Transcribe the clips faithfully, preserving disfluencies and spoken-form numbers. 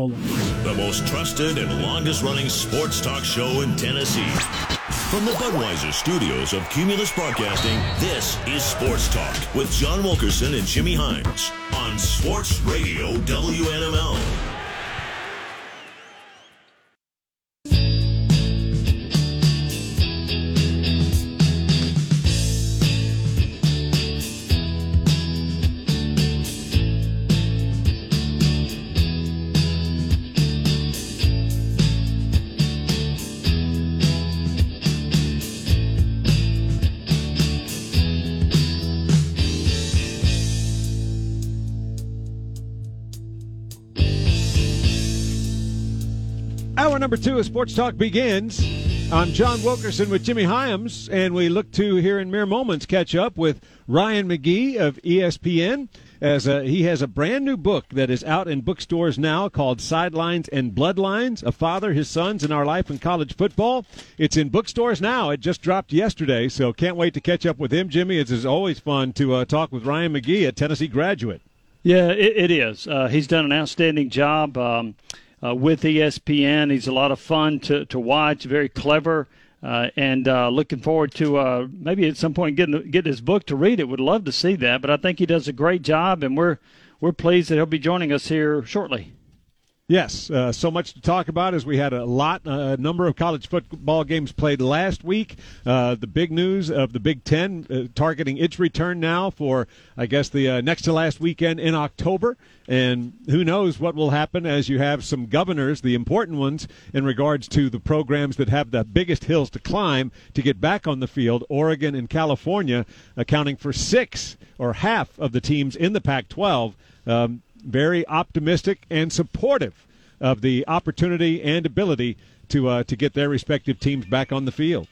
The most trusted and longest-running sports talk show in Tennessee. From the Budweiser studios of Cumulus Broadcasting, this is Sports Talk with John Wilkerson and Jimmy Hines on Sports Radio W N M L. Hour number two of Sports Talk begins. I'm John Wilkerson with Jimmy Hyams, and we look to, here in mere moments, catch up with Ryan McGee of E S P N, as a, he has a brand new book that is out in bookstores now called Sidelines and Bloodlines, A Father, His Sons, and Our Life in College Football. It's in bookstores now. It just dropped yesterday, so can't wait to catch up with him, Jimmy. It's, it's always fun to uh, talk with Ryan McGee, a Tennessee graduate. Yeah, it, it is. Uh, he's done an outstanding job. Um, Uh, with E S P N. He's a lot of fun to, to watch, very clever, uh, and uh, looking forward to uh, maybe at some point getting get his book to read it. Would love to see that, but I think he does a great job, and we're we're pleased that he'll be joining us here shortly. Yes, uh, so much to talk about as we had a lot, a number of college football games played last week. Uh, the big news of the Big Ten uh, targeting its return now for, I guess, the uh, next to last weekend in October. And who knows what will happen as you have some governors, the important ones, in regards to the programs that have the biggest hills to climb to get back on the field. Oregon and California accounting for six or half of the teams in the Pac twelve. Um, very optimistic and supportive of the opportunity and ability to uh, to get their respective teams back on the field.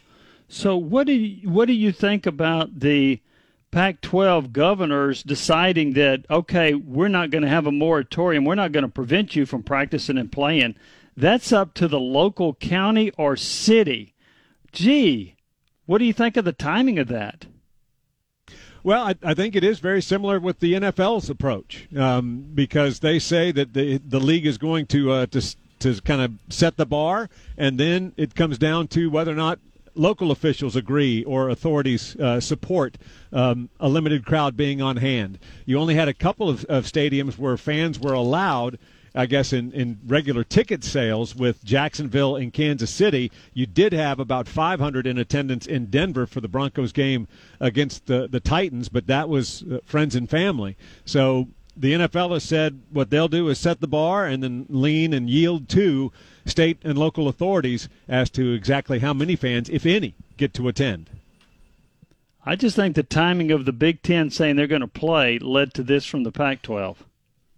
So what do you, what do you think about the Pac twelve governors deciding that, okay, we're not going to have a moratorium, we're not going to prevent you from practicing and playing? That's up to the local county or city. Gee, what do you think of the timing of that? Well, I, I think it is very similar with the N F L's approach, um, because they say that the the league is going to uh, to to kind of set the bar, and then it comes down to whether or not local officials agree or authorities uh, support um, a limited crowd being on hand. You only had a couple of, of stadiums where fans were allowed, I guess, in, in regular ticket sales with Jacksonville and Kansas City. You did have about five hundred in attendance in Denver for the Broncos game against the, the Titans, but that was uh, friends and family. So the N F L has said what they'll do is set the bar and then lean and yield to state and local authorities as to exactly how many fans, if any, get to attend. I just think the timing of the Big Ten saying they're going to play led to this from the Pac twelve.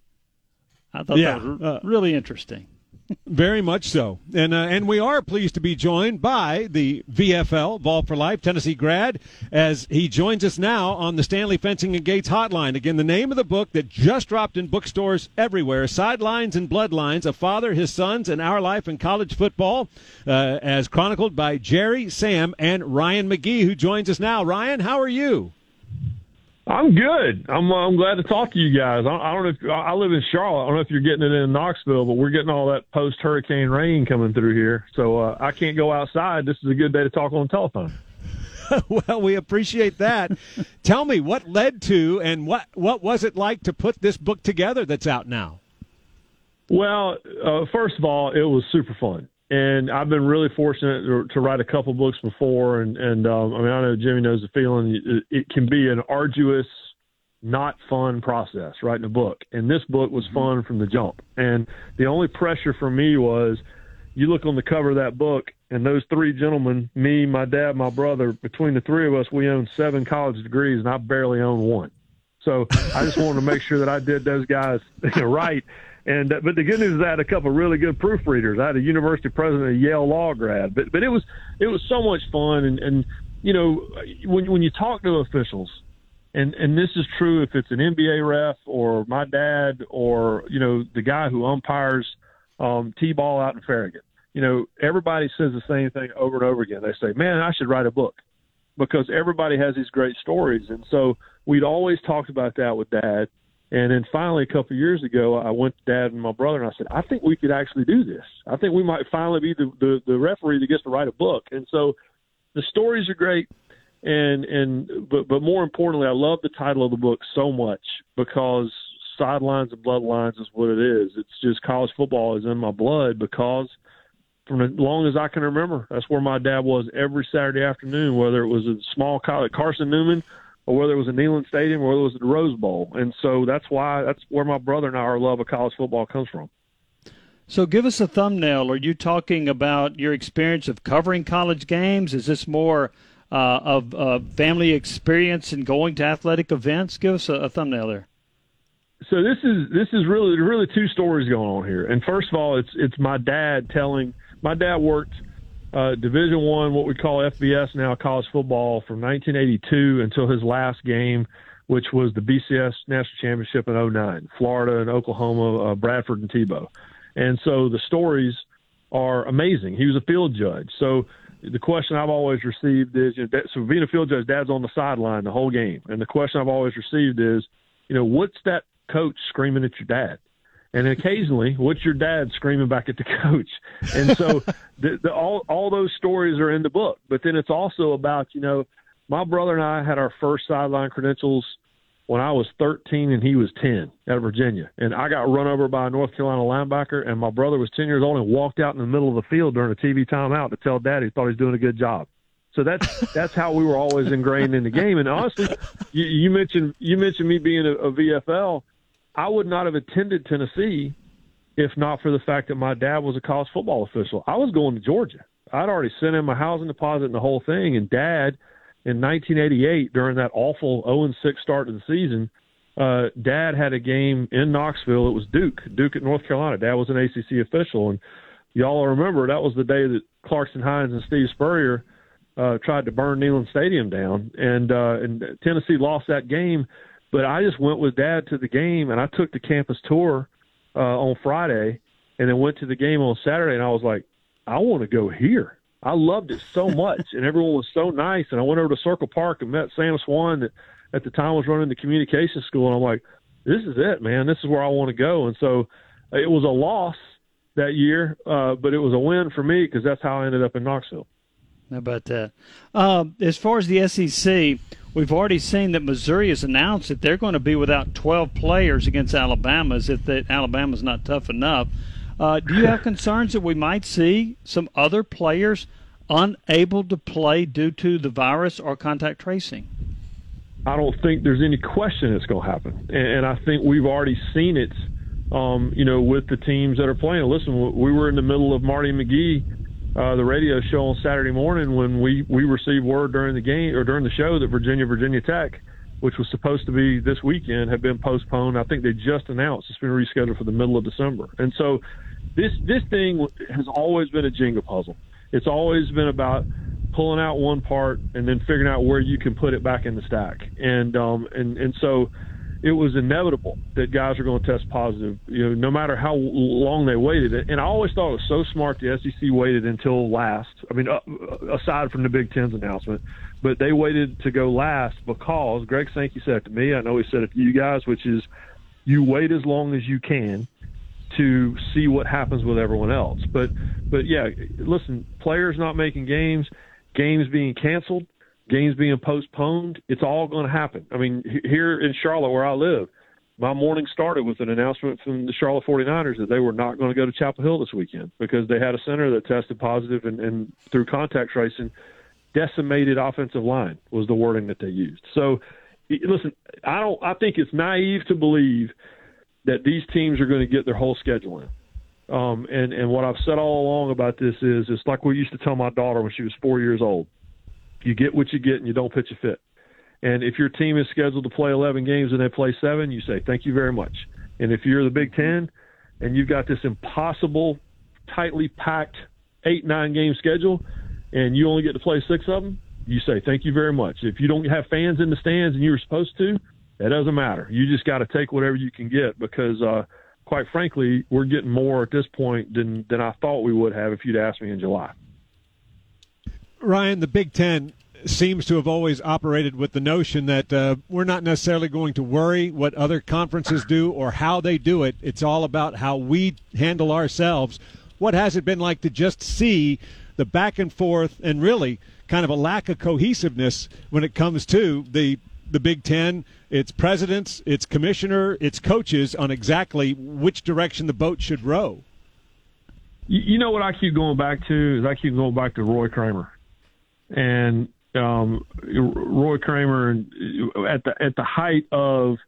I thought yeah, that was uh, really interesting. Very much so. And uh, and we are pleased to be joined by the V F L, Vol for Life, Tennessee grad, as he joins us now on the Stanley Fencing and Gates hotline. Again, the name of the book that just dropped in bookstores everywhere, Sidelines and Bloodlines, A Father, His Sons, and Our Life in College Football, uh, as chronicled by Jerry, Sam, and Ryan McGee, who joins us now. Ryan, how are you? I'm good. I'm I'm glad to talk to you guys. I, I don't know if I live in Charlotte. I don't know if you're getting it in Knoxville, but we're getting all that post hurricane rain coming through here. So uh, I can't go outside. This is a good day to talk on the telephone. Well, we appreciate that. Tell me, what led to and what what was it like to put this book together that's out now? Well, uh, first of all, it was super fun. And I've been really fortunate to, to write a couple books before. And, and um, I mean, I know Jimmy knows the feeling. It, it can be an arduous, not fun process, writing a book. And this book was fun from the jump. And the only pressure for me was, you look on the cover of that book, and those three gentlemen, me, my dad, my brother, between the three of us, we own seven college degrees, and I barely own one. So I just wanted to make sure that I did those guys right. And uh, but the good news is I had a couple of really good proofreaders. I had a university president, a Yale law grad. But but it was it was so much fun. And, and you know, when when you talk to officials, and, and this is true if it's an N B A ref or my dad or, you know, the guy who umpires um, T-ball out in Farragut, you know, everybody says the same thing over and over again. They say, man, I should write a book, because everybody has these great stories. And so we'd always talked about that with Dad. And then finally, a couple of years ago, I went to Dad and my brother, and I said, I think we could actually do this. I think we might finally be the, the, the referee that gets to write a book. And so the stories are great. And, and but, but more importantly, I love the title of the book so much because Sidelines and Bloodlines is what it is. It's just college football is in my blood because from as long as I can remember, that's where my dad was every Saturday afternoon, whether it was a small college, Carson Newman, or whether it was a Neyland Stadium, or whether it was the Rose Bowl. And so that's why that's where my brother and I, our love of college football comes from. So give us a thumbnail. Are you talking about your experience of covering college games? Is this more uh, of uh, family experience and going to athletic events? Give us a, a thumbnail there. So this is this is really really two stories going on here. And first of all, it's it's my dad telling. My dad worked uh, Division One, what we call F B S now, college football, from nineteen eighty-two until his last game, which was the B C S National Championship in oh nine, Florida and Oklahoma, uh, Bradford and Tebow. And so the stories are amazing. He was a field judge. So the question I've always received is, you know, so being a field judge, Dad's on the sideline the whole game. And the question I've always received is, you know, what's that coach screaming at your dad? And occasionally, what's your dad screaming back at the coach? And so the, the, all, all those stories are in the book. But then it's also about, you know, my brother and I had our first sideline credentials when I was thirteen and he was ten out of Virginia. And I got run over by a North Carolina linebacker, and my brother was ten years old and walked out in the middle of the field during a T V timeout to tell Dad he thought he was doing a good job. So that's that's how we were always ingrained in the game. And honestly, you, you mentioned you mentioned me being a, a V F L. I would not have attended Tennessee if not for the fact that my dad was a college football official. I was going to Georgia. I'd already sent in my housing deposit and the whole thing. And Dad, in nineteen eighty-eight, during that awful oh and six start to the season, uh, Dad had a game in Knoxville. It was Duke, Duke at North Carolina. Dad was an A C C official. And y'all remember that was the day that Clarkson Hines and Steve Spurrier uh, tried to burn Neyland Stadium down. And, uh, and Tennessee lost that game. But I just went with Dad to the game, and I took the campus tour uh, on Friday and then went to the game on Saturday, and I was like, I want to go here. I loved it so much, and everyone was so nice. And I went over to Circle Park and met Sam Swan that at the time was running the communications school, and I'm like, this is it, man. This is where I want to go. And so it was a loss that year, uh, but it was a win for me because that's how I ended up in Knoxville. How about that? Um, as far as the S E C, we've already seen that Missouri has announced that they're going to be without twelve players against Alabama, as if that Alabama's not tough enough. Uh, do you have concerns that we might see some other players unable to play due to the virus or contact tracing? I don't think there's any question it's going to happen, and, and I think we've already seen it. Um, you know, with the teams that are playing. Listen, we were in the middle of Marty McGee. Uh, the radio show on Saturday morning when we, we received word during the game or during the show that Virginia, Virginia Tech, which was supposed to be this weekend, had been postponed. I think they just announced it's been rescheduled for the middle of December. And so this this thing has always been a Jenga puzzle. It's always been about pulling out one part and then figuring out where you can put it back in the stack. And um and, and so it was inevitable that guys are going to test positive, you know, no matter how long they waited. And I always thought it was so smart the S E C waited until last. I mean, uh, aside from the Big Ten's announcement, but they waited to go last because Greg Sankey said it to me. I know he said it to you guys, which is you wait as long as you can to see what happens with everyone else. But, but yeah, listen, players not making games, games being canceled, games being postponed, it's all going to happen. I mean, here in Charlotte where I live, my morning started with an announcement from the Charlotte forty-niners that they were not going to go to Chapel Hill this weekend because they had a center that tested positive and, and through contact tracing, decimated offensive line was the wording that they used. So, listen, I don't. I think it's naive to believe that these teams are going to get their whole schedule in. Um, and, and what I've said all along about this is it's like we used to tell my daughter when she was four years old. You get what you get and you don't pitch a fit. And if your team is scheduled to play eleven games and they play seven, you say, thank you very much. And if you're the Big Ten and you've got this impossible, tightly packed eight, nine game schedule and you only get to play six of them, you say, thank you very much. If you don't have fans in the stands and you were supposed to, that doesn't matter. You just got to take whatever you can get because, uh, quite frankly, we're getting more at this point than, than I thought we would have if you'd asked me in July. Ryan, the Big Ten seems to have always operated with the notion that uh, we're not necessarily going to worry what other conferences do or how they do it. It's all about how we handle ourselves. What has it been like to just see the back and forth and really kind of a lack of cohesiveness when it comes to the the Big Ten, its presidents, its commissioner, its coaches on exactly which direction the boat should row? You know what I keep going back to is I keep going back to Roy Kramer. And um, Roy Kramer at the at the height of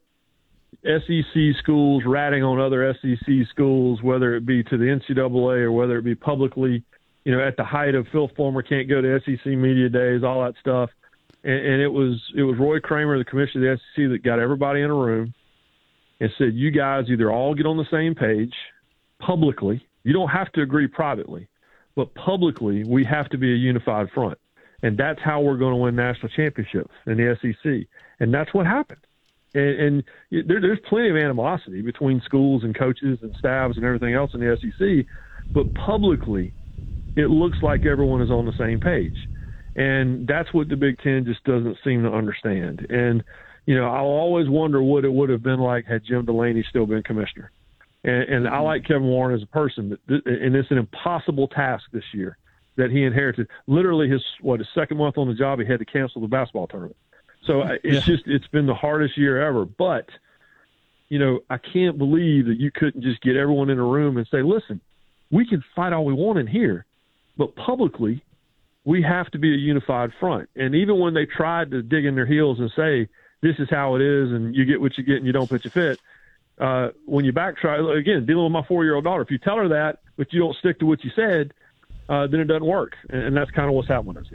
S E C schools ratting on other S E C schools, whether it be to the N C double A or whether it be publicly, you know, at the height of Phil Fulmer can't go to S E C media days, all that stuff. And, and it was it was Roy Kramer, the commissioner of the S E C, that got everybody in a room and said, you guys either all get on the same page publicly. You don't have to agree privately, but publicly we have to be a unified front. And that's how we're going to win national championships in the S E C. And that's what happened. And, and there, there's plenty of animosity between schools and coaches and staffs and everything else in the S E C. But publicly, it looks like everyone is on the same page. And that's what the Big Ten just doesn't seem to understand. And, you know, I'll always wonder what it would have been like had Jim Delaney still been commissioner. And, and I like Kevin Warren as a person, but th- and it's an impossible task this year that he inherited. Literally his, what, his second month on the job, he had to cancel the basketball tournament. So it's yeah. just, it's been the hardest year ever. But, you know, I can't believe that you couldn't just get everyone in a room and say, listen, we can fight all we want in here, but publicly we have to be a unified front. And even when they tried to dig in their heels and say, this is how it is and you get what you get and you don't pitch a fit, uh, when you backtrack, again, dealing with my four-year-old daughter, if you tell her that, but you don't stick to what you said, uh, then it doesn't work. And, and that's kind of what's happening with those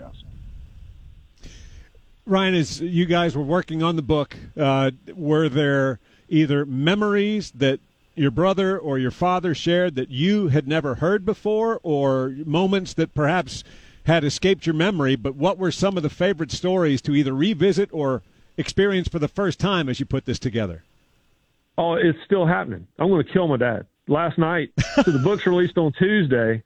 guys. Ryan, as you guys were working on the book, uh, were there either memories that your brother or your father shared that you had never heard before, or moments that perhaps had escaped your memory, but what were some of the favorite stories to either revisit or experience for the first time as you put this together? Oh, it's still happening. I'm going to kill my dad. Last night, so the book's released on Tuesday,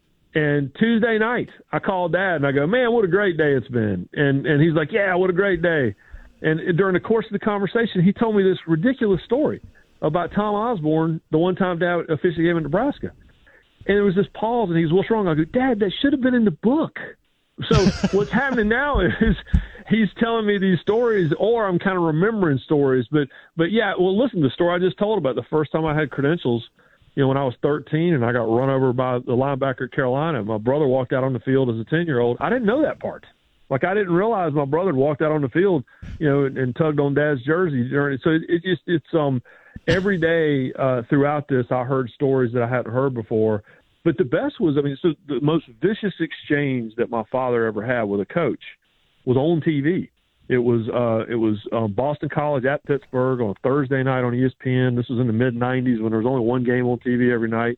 and Tuesday night, I called Dad, and I go, man, what a great day it's been. And and he's like, yeah, what a great day. And during the course of the conversation, he told me this ridiculous story about Tom Osborne, the one time Dad officially gave in Nebraska. And there was this pause, and he goes, what's wrong? I go, Dad, that should have been in the book. So what's happening now is he's telling me these stories, or I'm kind of remembering stories. But, but yeah, well, listen to the story I just told about the first time I had credentials, you know, when I was thirteen and I got run over by the linebacker at Carolina. My brother walked out on the field as a ten-year-old. I didn't know that part. Like, I didn't realize my brother walked out on the field, you know, and, and tugged on Dad's jersey during it. So it, it just, it's um every day uh, throughout this, I heard stories that I hadn't heard before. But the best was, I mean, so the most vicious exchange that my father ever had with a coach was on T V. It was uh, it was um, Boston College at Pittsburgh on Thursday night on E S P N. This was in the mid nineties when there was only one game on T V every night.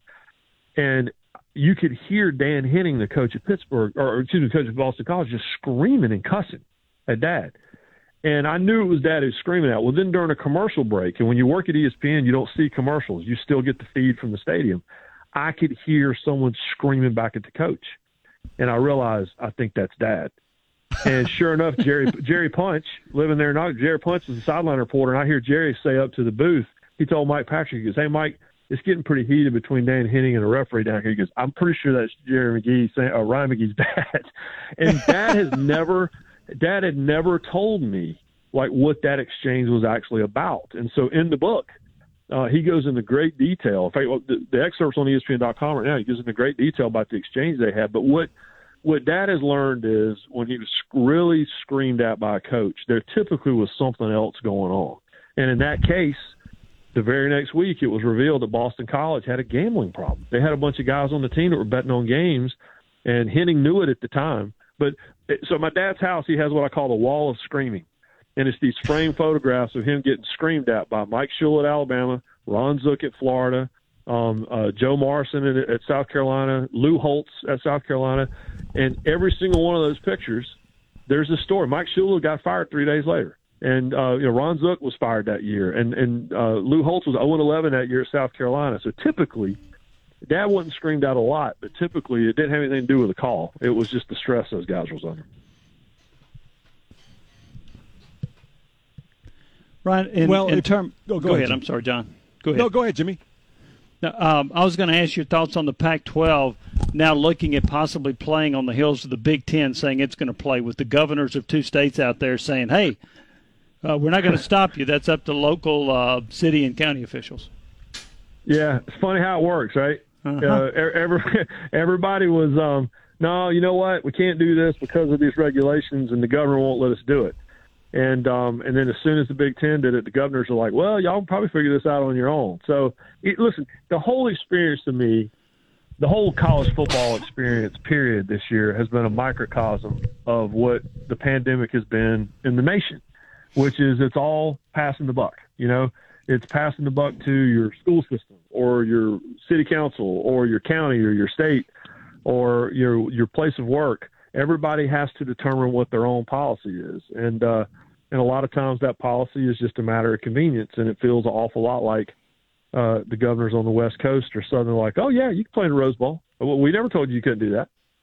And you could hear Dan Henning, the coach at Pittsburgh, or excuse me, the coach at Boston College, just screaming and cussing at Dad. And I knew it was Dad who was screaming at. Well, then during a commercial break, and when you work at E S P N, you don't see commercials. You still get the feed from the stadium. I could hear someone screaming back at the coach. And I realized, I think that's Dad. And sure enough, Jerry Jerry Punch, living there now, Jerry Punch is a sideline reporter, and I hear Jerry say up to the booth, he told Mike Patrick, he goes, hey, Mike, it's getting pretty heated between Dan Henning and a referee down here. He goes, I'm pretty sure that's Jerry McGee, saying, uh, Ryan McGee's dad. And Dad has never, Dad had never told me, like, what that exchange was actually about. And so in the book, uh, he goes into great detail. In fact, the, the excerpt's on E S P N dot com right now. He goes into great detail about the exchange they had. But what what Dad has learned is when he was really screamed at by a coach, there typically was something else going on. And in that case, the very next week, it was revealed that Boston College had a gambling problem. They had a bunch of guys on the team that were betting on games, and Henning knew it at the time. But so at my dad's house, he has what I call the wall of screaming. And it's these framed photographs of him getting screamed at by Mike Shula at Alabama, Ron Zook at Florida, um, uh, Joe Morrison at, at South Carolina, Lou Holtz at South Carolina. And every single one of those pictures, there's a story. Mike Shula got fired three days later. And, uh, you know, Ron Zook was fired that year. And, and uh, Lou Holtz was oh and eleven that year at South Carolina. So typically, Dad wasn't screamed out a lot, but typically it didn't have anything to do with the call. It was just the stress those guys was under. Right. In, well, in if, term, go, go, go ahead. ahead I'm sorry, John. Go ahead. No, go ahead, Jimmy. Now, um, I was going to ask your thoughts on the Pac twelve now looking at possibly playing on the heels of the Big Ten, saying it's going to play, with the governors of two states out there saying, hey, uh, we're not going to stop you. That's up to local uh, city and county officials. Yeah, it's funny how it works, right? Uh-huh. Uh, every, everybody was, um, no, you know what? We can't do this because of these regulations, and the governor won't let us do it. And um, and then as soon as the Big Ten did it, the governors are like, well, y'all can probably figure this out on your own. So, it, listen, the whole experience to me, the whole college football experience, period, this year has been a microcosm of what the pandemic has been in the nation, which is it's all passing the buck. You know, it's passing the buck to your school system or your city council or your county or your state or your your place of work. Everybody has to determine what their own policy is. And, uh, and a lot of times that policy is just a matter of convenience, and it feels an awful lot like uh, the governors on the West Coast are suddenly like, oh, yeah, you can play in the Rose Bowl. Well, we never told you you couldn't do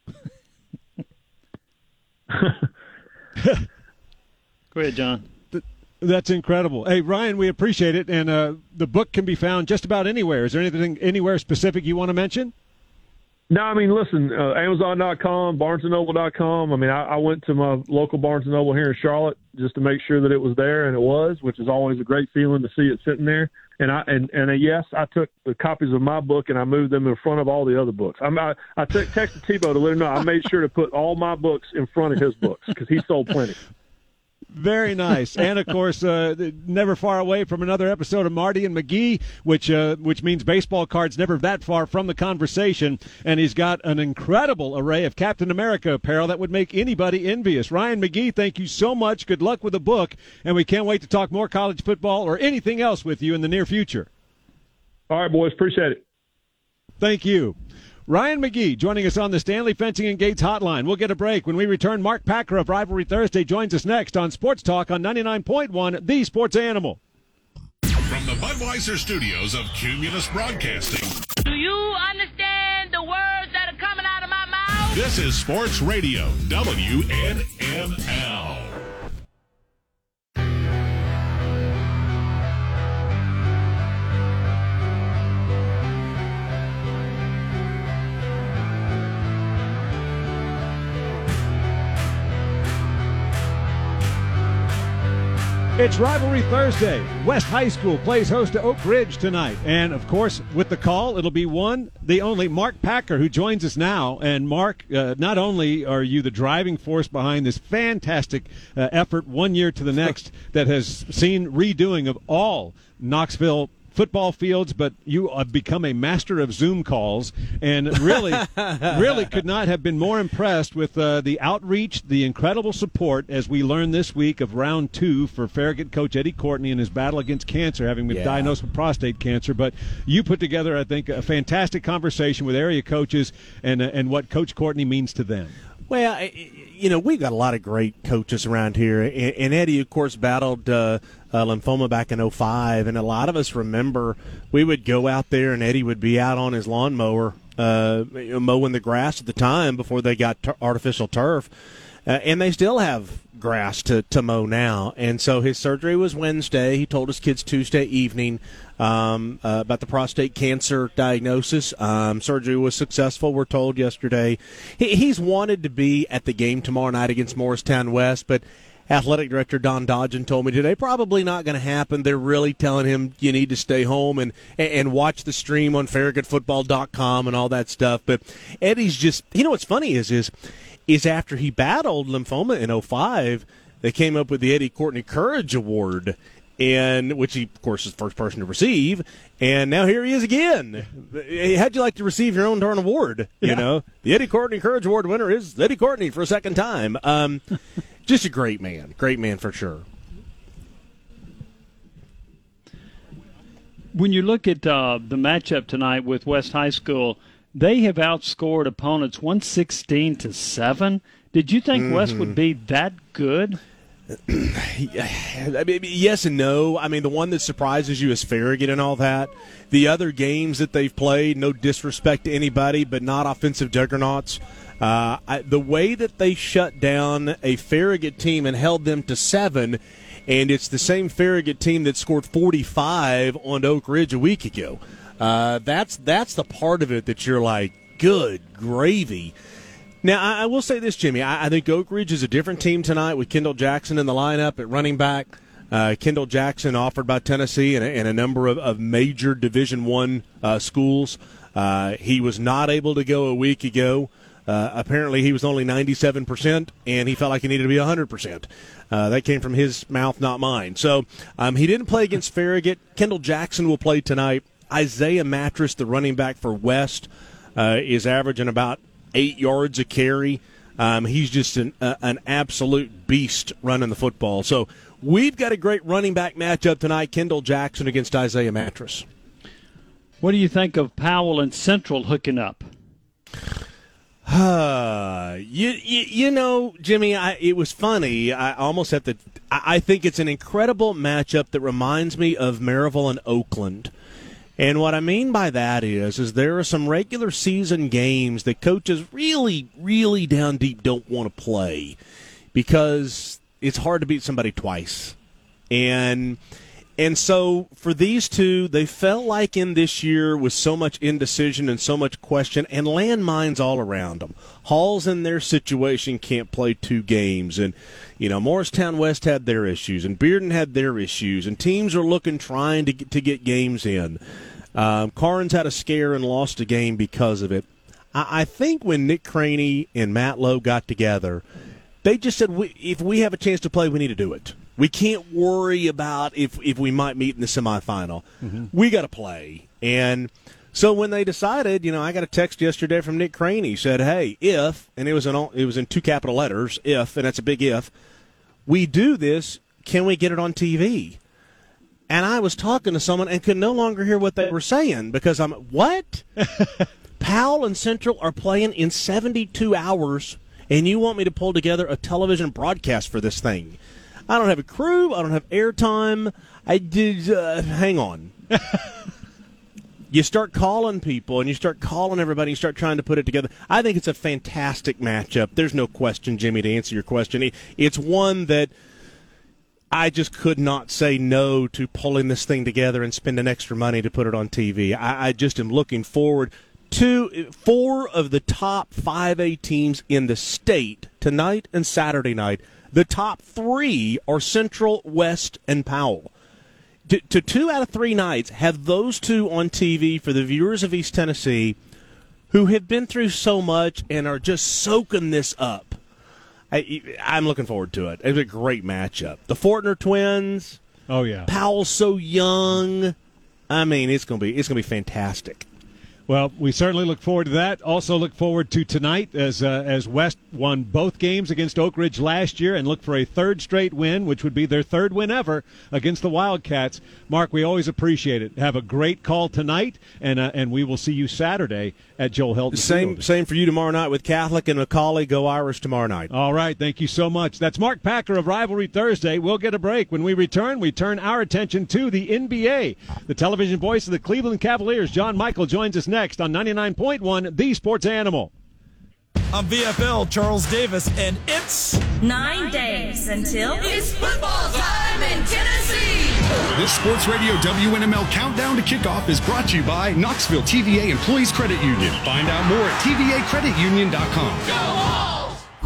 that. Go ahead, John. That's incredible. Hey, Ryan, we appreciate it. And uh, the book can be found just about anywhere. Is there anything anywhere specific you want to mention? No, I mean, listen, uh, Amazon dot com, Barnes and Noble dot com. I mean, I, I went to my local Barnes and Noble here in Charlotte just to make sure that it was there, and it was, which is always a great feeling to see it sitting there. And I and, and uh, yes, I took the copies of my book and I moved them in front of all the other books. I'm, I I took, texted Tebow to let him know I made sure to put all my books in front of his books because he sold plenty. Very nice. And, of course, uh, never far away from another episode of Marty and McGee, which uh, which means baseball cards never that far from the conversation. And he's got an incredible array of Captain America apparel that would make anybody envious. Ryan McGee, thank you so much. Good luck with the book. And we can't wait to talk more college football or anything else with you in the near future. All right, boys. Appreciate it. Thank you. Ryan McGee joining us on the Stanley Fencing and Gates hotline. We'll get a break. When we return, Mark Packer of Rivalry Thursday joins us next on Sports Talk on ninety-nine point one, The Sports Animal. From the Budweiser studios of Cumulus Broadcasting. Do you understand the words that are coming out of my mouth? This is Sports Radio, W N M L. It's Rivalry Thursday. West High School plays host to Oak Ridge tonight. And, of course, with the call, it'll be one, the only Mark Packer, who joins us now. And, Mark, uh, not only are you the driving force behind this fantastic uh, effort one year to the next that has seen redoing of all Knoxville football fields, but you have become a master of Zoom calls and really, really could not have been more impressed with uh, the outreach, the incredible support as we learned this week of round two for Farragut coach Eddie Courtney in his battle against cancer, having been yeah. diagnosed with prostate cancer. But you put together, I think, a fantastic conversation with area coaches and, uh, and what Coach Courtney means to them. Well, you know, we've got a lot of great coaches around here. And Eddie, of course, battled uh, uh, lymphoma back in oh five. And a lot of us remember we would go out there and Eddie would be out on his lawnmower uh, mowing the grass at the time before they got t- artificial turf. Uh, and they still have grass to, to mow now. And so his surgery was Wednesday. He told his kids Tuesday evening um, uh, about the prostate cancer diagnosis. Um, surgery was successful, we're told yesterday. He, he's wanted to be at the game tomorrow night against Morristown West, but athletic director Don Dodgen told me today probably not going to happen. They're really telling him you need to stay home and, and watch the stream on Farragut Football dot com and all that stuff. But Eddie's just, you know what's funny is, is, is after he battled lymphoma in oh five, they came up with the Eddie Courtney Courage Award, and which he, of course, is the first person to receive. And now here he is again. How'd you like to receive your own darn award? You yeah. know, the Eddie Courtney Courage Award winner is Eddie Courtney for a second time. Um, just a great man. Great man for sure. When you look at uh, the matchup tonight with West High School, they have outscored opponents one sixteen to seven. Did you think mm-hmm. West would be that good? I mean, yes and no. I mean, the one that surprises you is Farragut and all that. The other games that they've played, no disrespect to anybody, but not offensive juggernauts. Uh, I, the way that they shut down a Farragut team and held them to seven, and it's the same Farragut team that scored forty-five on Oak Ridge a week ago. Uh, that's that's the part of it that you're like, good gravy. Now, I, I will say this, Jimmy. I, I think Oak Ridge is a different team tonight with Kendall Jackson in the lineup at running back. Uh, Kendall Jackson offered by Tennessee and a, and a number of, of major Division One uh, schools. Uh, he was not able to go a week ago. Uh, apparently, he was only ninety-seven percent, and he felt like he needed to be one hundred percent. Uh, that came from his mouth, not mine. So um, he didn't play against Farragut. Kendall Jackson will play tonight. Isaiah Mattress, the running back for West, uh, is averaging about eight yards a carry. Um, he's just an, uh, an absolute beast running the football. So we've got a great running back matchup tonight, Kendall Jackson against Isaiah Mattress. What do you think of Powell and Central hooking up? Uh, you, you you know, Jimmy, I, it was funny. I almost have to I, I think it's an incredible matchup that reminds me of Maryville and Oakland. And what I mean by that is, is there are some regular season games that coaches really, really down deep don't want to play because it's hard to beat somebody twice. And and so for these two, they felt like in this year with so much indecision and so much question and landmines all around them. Hall's in their situation can't play two games. And, you know, Morristown West had their issues and Bearden had their issues. And teams are looking, trying to get, to get games in. Um, Karns had a scare and lost a game because of it. I, I think when Nick Craney and Matt Lowe got together, they just said, we, if we have a chance to play, we need to do it. We can't worry about if, if we might meet in the semifinal. Mm-hmm. We got to play. And so when they decided, you know, I got a text yesterday from Nick Craney. He said, hey, if, and it was in all, it was in two capital letters, if, and that's a big if, we do this, can we get it on T V? And I was talking to someone and could no longer hear what they were saying because I'm, what? Powell and Central are playing in seventy-two hours, and you want me to pull together a television broadcast for this thing? I don't have a crew. I don't have airtime. I did. Uh, hang on. You start calling people, and you start calling everybody, and you start trying to put it together. I think it's a fantastic matchup. There's no question, Jimmy, to answer your question. It's one that I just could not say no to pulling this thing together and spending extra money to put it on T V. I, I just am looking forward to four of the top five A teams in the state tonight and Saturday night. The top three are Central, West, and Powell. To, to two out of three nights, have those two on T V for the viewers of East Tennessee who have been through so much and are just soaking this up. I, I'm looking forward to it. It's a great matchup. The Fortner twins. Oh yeah. Powell's so young. I mean, it's gonna be it's gonna be fantastic. Well, we certainly look forward to that. Also look forward to tonight as uh, as West won both games against Oak Ridge last year and look for a third straight win, which would be their third win ever against the Wildcats. Mark, we always appreciate it. Have a great call tonight, and uh, and we will see you Saturday at Joel Hilton Same Field. Same for you tomorrow night with Catholic and Macaulay. Go Irish tomorrow night. All right, thank you so much. That's Mark Packer of Rivalry Thursday. We'll get a break. When we return, we turn our attention to the N B A. The television voice of the Cleveland Cavaliers, John Michael, joins us next on ninety-nine point one, The Sports Animal. I'm V F L Charles Davis, and it's Nine days until it's football time in Tennessee. This Sports Radio W N M L Countdown to Kickoff is brought to you by Knoxville T V A Employees Credit Union. Find out more at T V A credit union dot com. Go Hawks!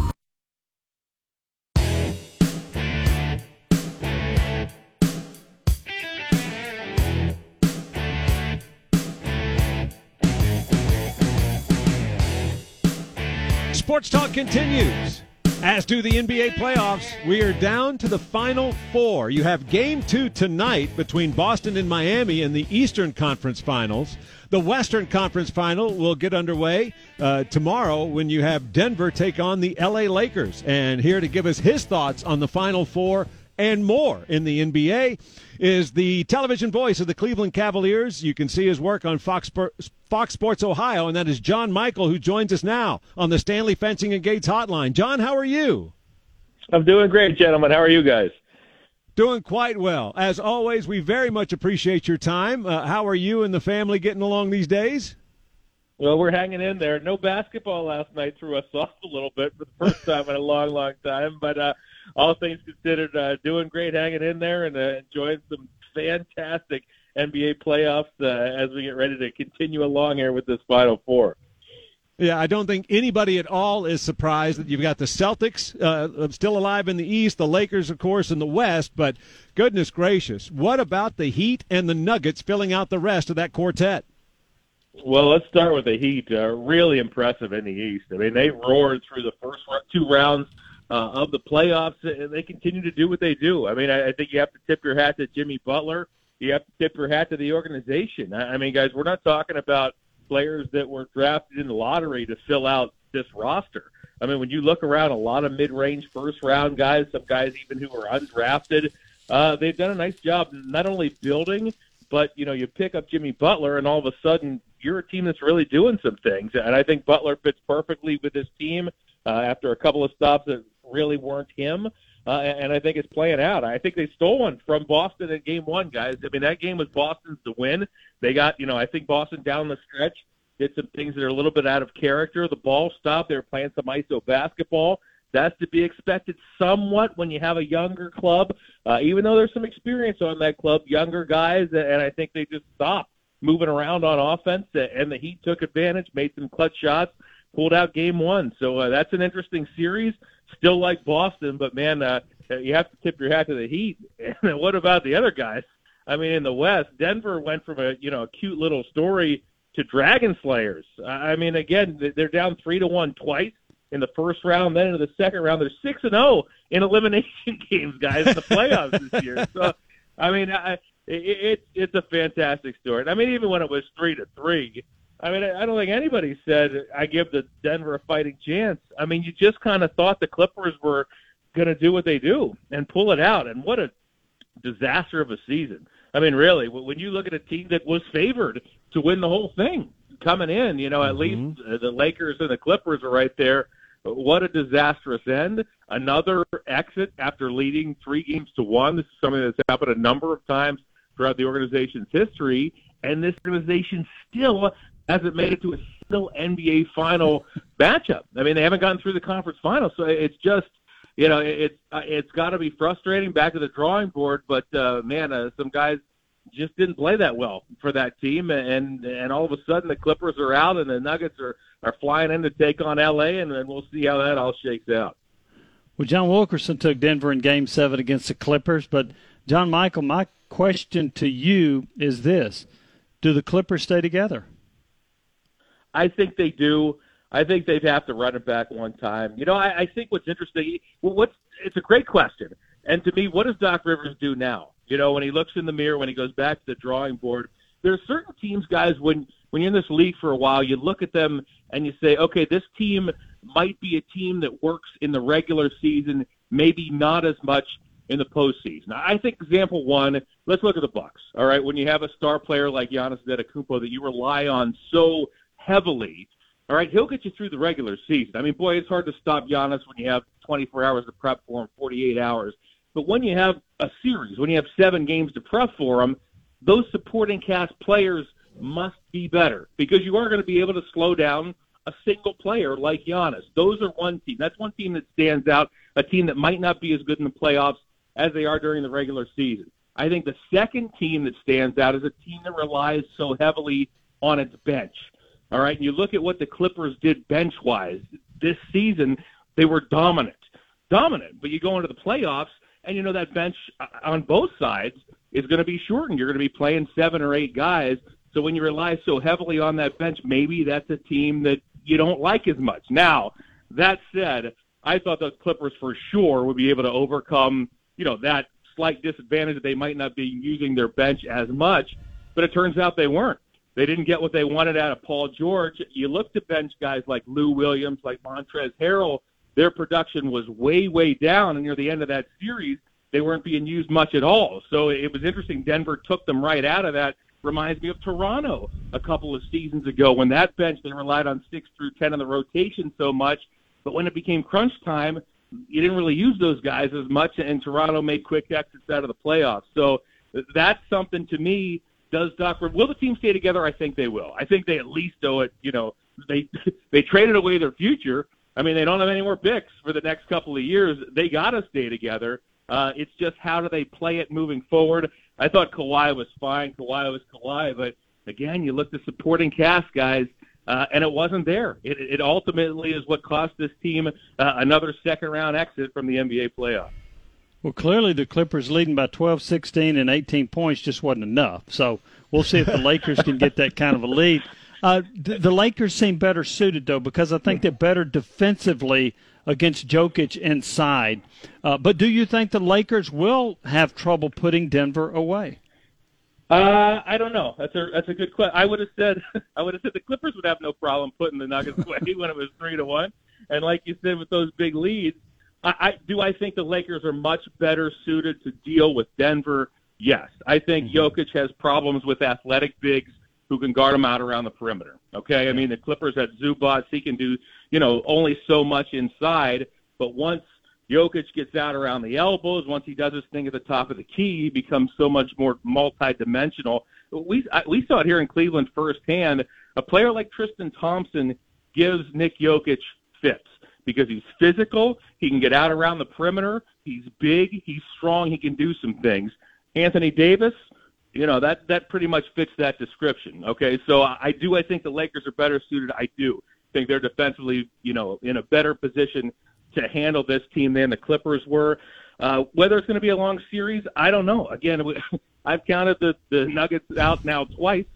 Sports Talk continues, as do the N B A playoffs. We are down to the Final Four. You have Game two tonight between Boston and Miami in the Eastern Conference Finals. The Western Conference Final will get underway uh, tomorrow when you have Denver take on the L A Lakers. And here to give us his thoughts on the Final Four and more in the N B A is the television voice of the Cleveland Cavaliers. You can see his work on Fox Sports, Fox Sports Ohio, and that is John Michael, who joins us now on the Stanley Fencing and Gates hotline. John, how are you? I'm doing great, gentlemen. How are you guys? Doing quite well. As always, we very much appreciate your time. Uh, how are you and the family getting along these days? Well, we're hanging in there. No basketball last night threw us off a little bit for the first time in a long, long time. But uh, all things considered, uh, doing great, hanging in there, and uh, enjoying some fantastic N B A playoffs uh, as we get ready to continue along here with this Final Four. Yeah, I don't think anybody at all is surprised that you've got the Celtics uh, still alive in the East, the Lakers, of course, in the West. But goodness gracious, what about the Heat and the Nuggets filling out the rest of that quartet? Well, let's start with the Heat. Uh, really impressive in the East. I mean, they roared through the first two rounds uh, of the playoffs, and they continue to do what they do. I mean, I, I think you have to tip your hat to Jimmy Butler. You have to tip your hat to the organization. I, I mean, guys, we're not talking about players that were drafted in the lottery to fill out this roster. I mean, when you look around, a lot of mid-range first-round guys, some guys even who are undrafted, uh, they've done a nice job not only building, but, you know, you pick up Jimmy Butler, and all of a sudden you're a team that's really doing some things. And I think Butler fits perfectly with this team uh, after a couple of stops that really weren't him. Uh, and I think it's playing out. I think they stole one from Boston in game one, guys. I mean, that game was Boston's to win. They got, you know, I think Boston down the stretch did some things that are a little bit out of character. The ball stopped. They were playing some I S O basketball. That's to be expected somewhat when you have a younger club, uh, even though there's some experience on that club, younger guys, and I think they just stopped moving around on offense, and the Heat took advantage, made some clutch shots, pulled out game one. So uh, that's an interesting series. Still like Boston, but, man, uh, you have to tip your hat to the Heat. And what about the other guys? I mean, in the West, Denver went from a, you know, a cute little story to Dragon Slayers. I mean, again, they're down three to one twice in the first round, then into the second round. They're six and zero in elimination games, guys, in the playoffs this year. So, I mean, I, it, it, it's a fantastic story. I mean, even when it was three to three, I mean, I don't think anybody said I give the Denver a fighting chance. I mean, you just kind of thought the Clippers were going to do what they do and pull it out. And what a disaster of a season. I mean, really, when you look at a team that was favored to win the whole thing coming in, you know, at Mm-hmm. least the Lakers and the Clippers are right there. What a disastrous end. Another exit after leading three games to one. This is something that's happened a number of times throughout the organization's history. And this organization still hasn't made it to a single N B A final matchup. I mean, they haven't gotten through the conference finals. So it's just, you know, it's uh, it's got to be frustrating, back to the drawing board. But, uh, man, uh, some guys just didn't play that well for that team. And and all of a sudden the Clippers are out and the Nuggets are, are flying in to take on L A, and then we'll see how that all shakes out. Well, John Wilkerson took Denver in Game seven against the Clippers. But, John Michael, my question to you is this. Do the Clippers stay together? I think they do. I think they'd have to run it back one time. You know, I, I think what's interesting, well, what's it's a great question. And to me, what does Doc Rivers do now? You know, when he looks in the mirror, when he goes back to the drawing board, there are certain teams, guys, when, when you're in this league for a while, you look at them and you say, okay, this team might be a team that works in the regular season, maybe not as much in the postseason. I think example one, let's look at the Bucks. All right, when you have a star player like Giannis Antetokounmpo that you rely on so heavily, all right, he'll get you through the regular season. I mean, boy, it's hard to stop Giannis when you have twenty-four hours to prep for him, forty-eight hours. But when you have a series, when you have seven games to prep for him, those supporting cast players must be better because you are going to be able to slow down a single player like Giannis. Those are one team. That's one team that stands out, a team that might not be as good in the playoffs as they are during the regular season. I think the second team that stands out is a team that relies so heavily on its bench. All right, and you look at what the Clippers did bench-wise. This season, they were dominant. Dominant. But you go into the playoffs, and you know that bench on both sides is going to be shortened. You're going to be playing seven or eight guys. So when you rely so heavily on that bench, maybe that's a team that you don't like as much. Now, that said, I thought the Clippers for sure would be able to overcome, you know, that slight disadvantage that they might not be using their bench as much. But it turns out they weren't. They didn't get what they wanted out of Paul George. You look to bench guys like Lou Williams, like Montrezl Harrell, their production was way, way down, and near the end of that series, they weren't being used much at all. So it was interesting. Denver took them right out of that. Reminds me of Toronto a couple of seasons ago when that bench, they relied on six through ten in the rotation so much, but when it became crunch time, you didn't really use those guys as much, and Toronto made quick exits out of the playoffs. So that's something to me does Doc Rivers, will the team stay together? I think they will. I think they at least owe it, you know, they they traded away their future. I mean, they don't have any more picks for the next couple of years. They got to stay together. Uh, it's just how do they play it moving forward. I thought Kawhi was fine. Kawhi was Kawhi. But, again, you look at the supporting cast, guys, uh, and it wasn't there. It, it ultimately is what cost this team uh, another second-round exit from the N B A playoffs. Well, clearly the Clippers leading by twelve, sixteen, and eighteen points just wasn't enough. So we'll see if the Lakers can get that kind of a lead. Uh, the, the Lakers seem better suited, though, because I think they're better defensively against Jokic inside. Uh, but do you think the Lakers will have trouble putting Denver away? Uh, I don't know. That's a that's a good question. I would have said I would have said the Clippers would have no problem putting the Nuggets away when it was three to one. And like you said, with those big leads, I, I do I think the Lakers are much better suited to deal with Denver. Yes, I think mm-hmm. Jokic has problems with athletic bigs who can guard him out around the perimeter. Okay, I mean the Clippers had Zubac. He can do you know only so much inside, but once Jokic gets out around the elbows, once he does his thing at the top of the key, he becomes so much more multidimensional. We I, we saw it here in Cleveland firsthand. A player like Tristan Thompson gives Nick Jokic fits because he's physical, he can get out around the perimeter, he's big, he's strong, he can do some things. Anthony Davis, you know, that, that pretty much fits that description, okay? So I, I do, I think the Lakers are better suited. I do think they're defensively, you know, in a better position to handle this team than the Clippers were. Uh, whether it's going to be a long series, I don't know. Again, I've counted the, the Nuggets out now twice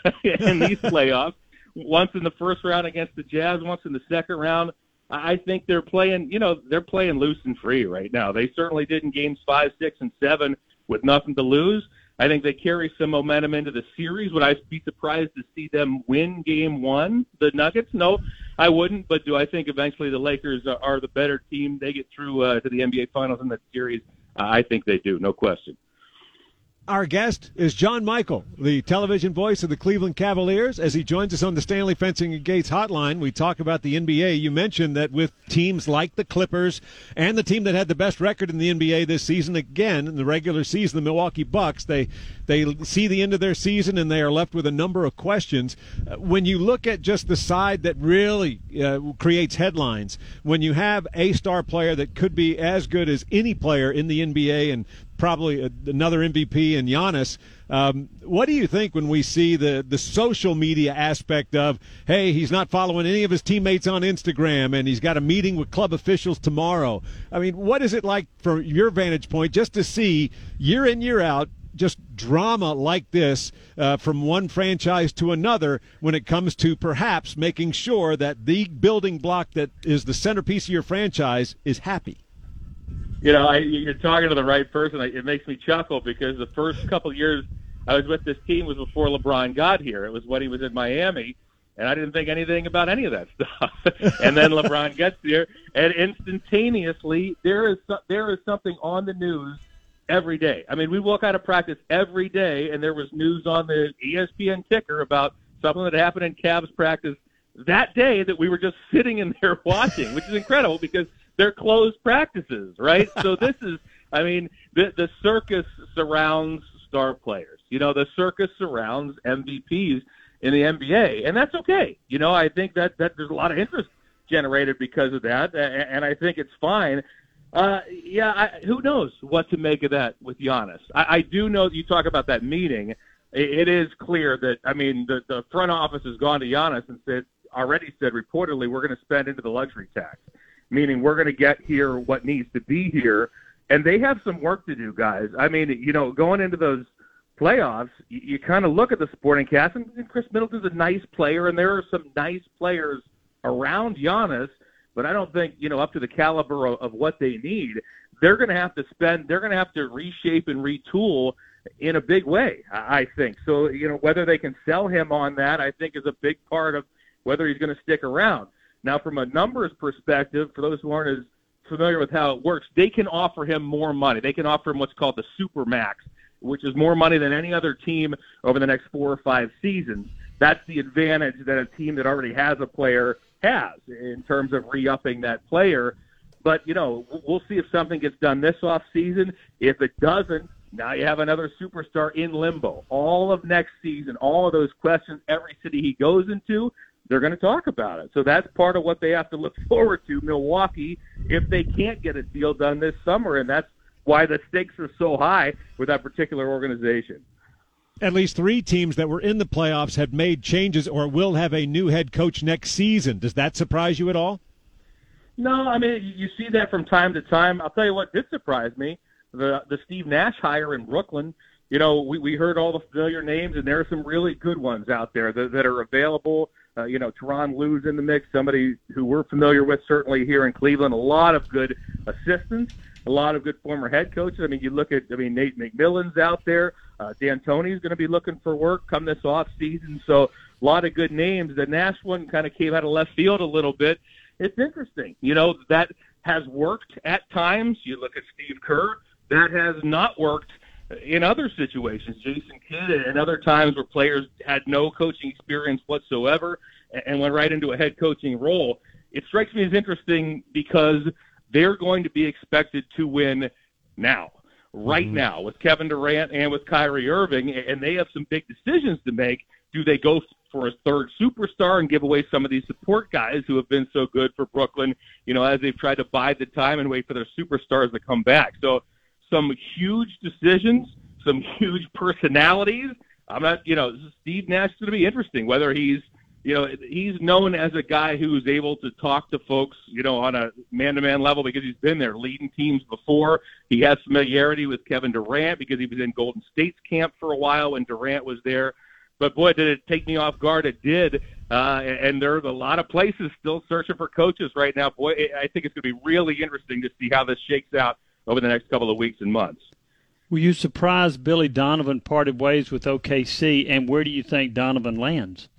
in these playoffs, once in the first round against the Jazz, once in the second round. I think they're playing, you know, they're playing loose and free right now. They certainly did in games five, six, and seven with nothing to lose. I think they carry some momentum into the series. Would I be surprised to see them win game one, the Nuggets? No, I wouldn't. But do I think eventually the Lakers are, are the better team? They get through uh, to the N B A Finals in that series. Uh, I think they do, no question. Our guest is John Michael, the television voice of the Cleveland Cavaliers. As he joins us on the Stanley Fencing and Gates hotline, we talk about the N B A. You mentioned that with teams like the Clippers and the team that had the best record in the N B A this season, again, in the regular season, the Milwaukee Bucks, they they see the end of their season and they are left with a number of questions. Uh, when you look at just the side that really uh, creates headlines, when you have a star player that could be as good as any player in the N B A and probably another M V P in Giannis. Um, what do you think when we see the, the social media aspect of, hey, he's not following any of his teammates on Instagram and he's got a meeting with club officials tomorrow? I mean, what is it like from your vantage point just to see year in, year out, just drama like this uh, from one franchise to another when it comes to perhaps making sure that the building block that is the centerpiece of your franchise is happy? You know, I, you're talking to the right person. It makes me chuckle because the first couple of years I was with this team was before LeBron got here. It was when he was in Miami, and I didn't think anything about any of that stuff. And then LeBron gets here, and instantaneously there is there is something on the news every day. I mean, we walk out of practice every day, and there was news on the E S P N ticker about something that happened in Cavs practice that day that we were just sitting in there watching, which is incredible because they're closed practices, right? So this is, I mean, the, the circus surrounds star players. You know, the circus surrounds M V Ps in the N B A, and that's okay. You know, I think that, that there's a lot of interest generated because of that, and I think it's fine. Uh, yeah, I, who knows what to make of that with Giannis? I, I do know that you talk about that meeting. It, it is clear that, I mean, the, the front office has gone to Giannis and said, already said reportedly, we're going to spend into the luxury tax, meaning we're going to get here what needs to be here. And they have some work to do, guys. I mean, you know, going into those playoffs, you, you kind of look at the supporting cast, and Chris Middleton's a nice player, and there are some nice players around Giannis, but I don't think, you know, up to the caliber of, of what they need. They're going to have to spend, they're going to have to reshape and retool in a big way, I think. So, you know, whether they can sell him on that, I think is a big part of whether he's going to stick around. Now, from a numbers perspective, for those who aren't as familiar with how it works, they can offer him more money. They can offer him what's called the Supermax, which is more money than any other team over the next four or five seasons. That's the advantage that a team that already has a player has in terms of re-upping that player. But, you know, we'll see if something gets done this offseason. If it doesn't, Now you have another superstar in limbo. All of next season, all of those questions, every city he goes into, they're going to talk about it. So that's part of what they have to look forward to, Milwaukee, if they can't get a deal done this summer, and that's why the stakes are so high with that particular organization. At least three teams that were in the playoffs have made changes or will have a new head coach next season. Does that surprise you at all? No, I mean, you see that from time to time. I'll tell you what did surprise me, the the Steve Nash hire in Brooklyn. You know, we, we heard all the familiar names, and there are some really good ones out there that, that are available. Uh, you know, Tyronn Lue's in the mix, somebody who we're familiar with certainly here in Cleveland. A lot of good assistants, a lot of good former head coaches. I mean, you look at, I mean, Nate McMillan's out there. Uh, D'Antoni's going to be looking for work come this off season. So a lot of good names. The Nash one kind of came out of left field a little bit. It's interesting. You know, that has worked at times. You look at Steve Kerr. That has not worked in other situations. Jason Kidd and other times where players had no coaching experience whatsoever and went right into a head coaching role. It strikes me as interesting because they're going to be expected to win now, right mm-hmm. now, with Kevin Durant and with Kyrie Irving, and they have some big decisions to make. Do they go for a third superstar and give away some of these support guys who have been so good for Brooklyn, you know, as they've tried to bide the time and wait for their superstars to come back? So some huge decisions, some huge personalities. I'm not, you know, Steve Nash is going to be interesting, whether he's, you know, he's known as a guy who's able to talk to folks, you know, on a man-to-man level because he's been there leading teams before. He has familiarity with Kevin Durant because he was in Golden State's camp for a while when Durant was there. But, boy, did it take me off guard. It did. Uh, and there's a lot of places still searching for coaches right now. Boy, I think it's going to be really interesting to see how this shakes out over the next couple of weeks and months. Were you surprised Billy Donovan parted ways with O K C, and where do you think Donovan lands?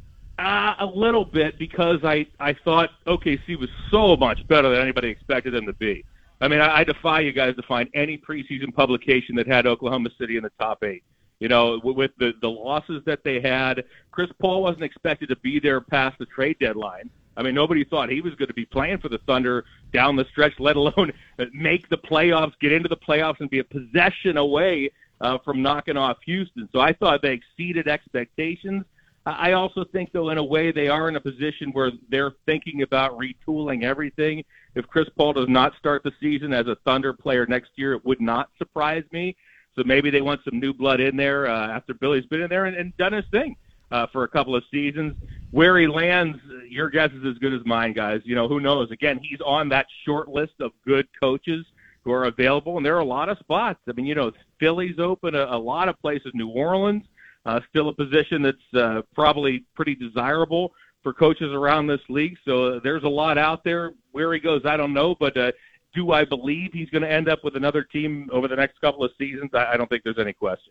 Uh, a little bit, because I, I thought O K C was so much better than anybody expected them to be. I mean, I, I defy you guys to find any preseason publication that had Oklahoma City in the top eight. You know, with the, the losses that they had, Chris Paul wasn't expected to be there past the trade deadline. I mean, nobody thought he was going to be playing for the Thunder down the stretch, let alone make the playoffs, get into the playoffs, and be a possession away uh, from knocking off Houston. So I thought they exceeded expectations. I also think, though, in a way, they are in a position where they're thinking about retooling everything. If Chris Paul does not start the season as a Thunder player next year, it would not surprise me. So maybe they want some new blood in there uh, after Billy's been in there and, and done his thing uh, for a couple of seasons. Where he lands, your guess is as good as mine, guys. You know, who knows? Again, he's on that short list of good coaches who are available, and there are a lot of spots. I mean, you know, Philly's open, a, a lot of places. New Orleans, uh, still a position that's uh, probably pretty desirable for coaches around this league. So uh, there's a lot out there. Where he goes, I don't know, but uh, do I believe he's going to end up with another team over the next couple of seasons? I, I don't think there's any question.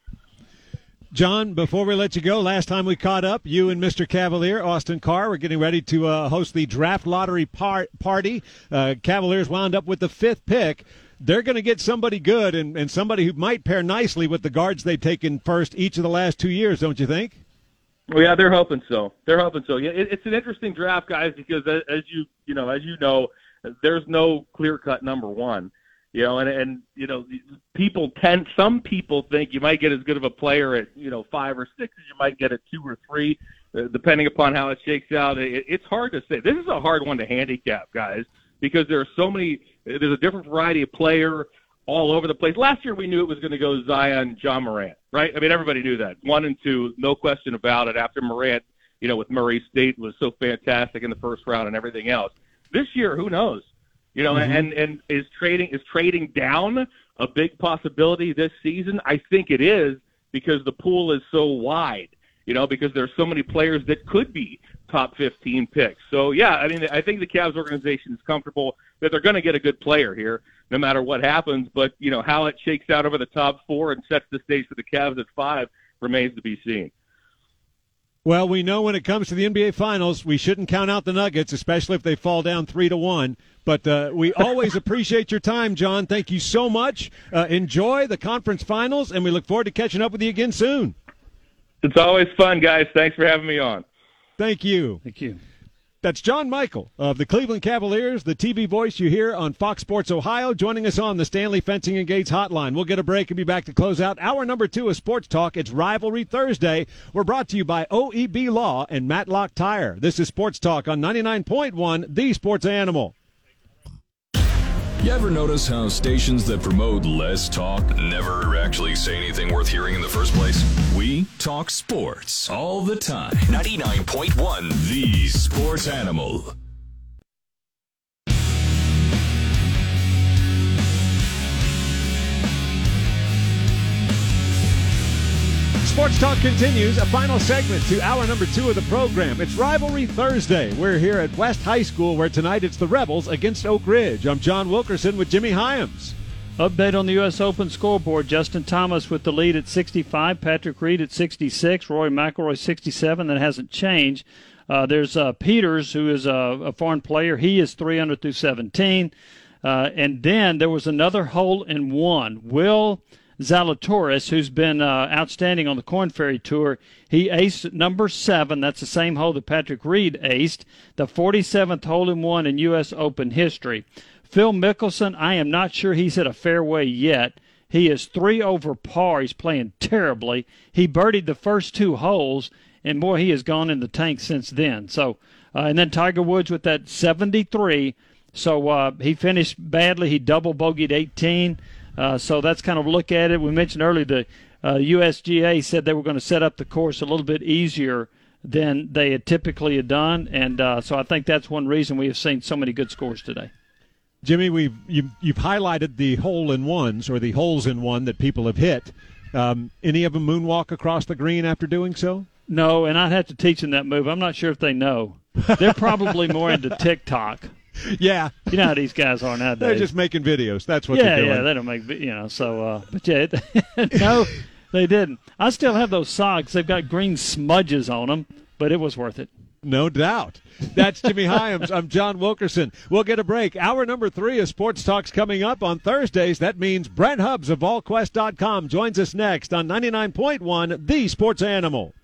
John, before we let you go, last time we caught up, you and Mister Cavalier, Austin Carr, were getting ready to uh, host the draft lottery par- party. Uh, Cavaliers wound up with the fifth pick. They're going to get somebody good and, and somebody who might pair nicely with the guards they've taken first each of the last two years, don't you think? Well, yeah, they're hoping so. They're hoping so. Yeah, it, it's an interesting draft, guys, because as you you know, as you know, there's no clear-cut number one. You know, and, and, you know, people tend, some people think you might get as good of a player at, you know, five or six as you might get at two or three, uh, depending upon how it shakes out. It, it's hard to say. This is a hard one to handicap, guys, because there are so many, there's a different variety of player all over the place. Last year we knew it was going to go Zion, John Morant, right? I mean, everybody knew that. One and two, no question about it, after Morant, you know, with Murray State was so fantastic in the first round and everything else. This year, who knows? You know, mm-hmm. and, and is trading is trading down a big possibility this season? I think it is, because the pool is so wide, you know, because there's so many players that could be top fifteen picks. So, yeah, I mean, I think the Cavs organization is comfortable that they're going to get a good player here no matter what happens. But, you know, how it shakes out over the top four and sets the stage for the Cavs at five remains to be seen. Well, we know when it comes to the N B A Finals, we shouldn't count out the Nuggets, especially if they fall down three to one. But uh, we always appreciate your time, John. Thank you so much. Uh, enjoy the conference finals, and we look forward to catching up with you again soon. It's always fun, guys. Thanks for having me on. Thank you. Thank you. That's John Michael of the Cleveland Cavaliers, the T V voice you hear on Fox Sports Ohio, joining us on the Stanley Fencing and Gates hotline. We'll get a break and be back to close out hour number two of Sports Talk. It's Rivalry Thursday. We're brought to you by O E B Law and Matlock Tire. This is Sports Talk on ninety-nine point one, The Sports Animal. You ever notice how stations that promote less talk never actually say anything worth hearing in the first place? We talk sports all the time. ninety-nine point one, The Sports Animal. Sports Talk continues, a final segment to hour number two of the program. It's Rivalry Thursday. We're here at West High School, where tonight it's the Rebels against Oak Ridge. I'm John Wilkerson with Jimmy Hyams. Update on the U S Open scoreboard. Justin Thomas with the lead at sixty-five, Patrick Reed at sixty-six, Rory McIlroy sixty-seven. That hasn't changed. Uh, there's uh, Peters, who is a, a foreign player. He is three under through seventeen. Uh, and then there was another hole in one. Will Zalatoris, who's been uh, outstanding on the Korn Ferry Tour, he aced number seven. That's the same hole that Patrick Reed aced, the forty-seventh hole-in-one in U S Open history. Phil Mickelson, I am not sure he's hit a fairway yet. He is three over par. He's playing terribly. He birdied the first two holes, and, boy, he has gone in the tank since then. So, uh, and then Tiger Woods with that seventy-three. So uh, he finished badly. He double bogeyed eighteen. Uh, so that's kind of a look at it. We mentioned earlier the uh, U S G A said they were going to set up the course a little bit easier than they had typically had done, and uh, so I think that's one reason we have seen so many good scores today. Jimmy, we've you, you've highlighted the hole-in-ones or the holes-in-one that people have hit. Um, any of them moonwalk across the green after doing so? No, and I'd have to teach them that move. I'm not sure if they know. They're probably more into TikTok. Yeah. You know how these guys are nowadays. They're just making videos. That's what yeah, they're doing. Yeah, they don't make, you know, so, uh, but yeah, no, they didn't. I still have those socks. They've got green smudges on them, but it was worth it. No doubt. That's Jimmy Hyams. I'm John Wilkerson. We'll get a break. Hour number three of Sports Talk's coming up on Thursdays. That means Brent Hubbs of Vol Quest dot com joins us next on ninety-nine point one, The Sports Animal.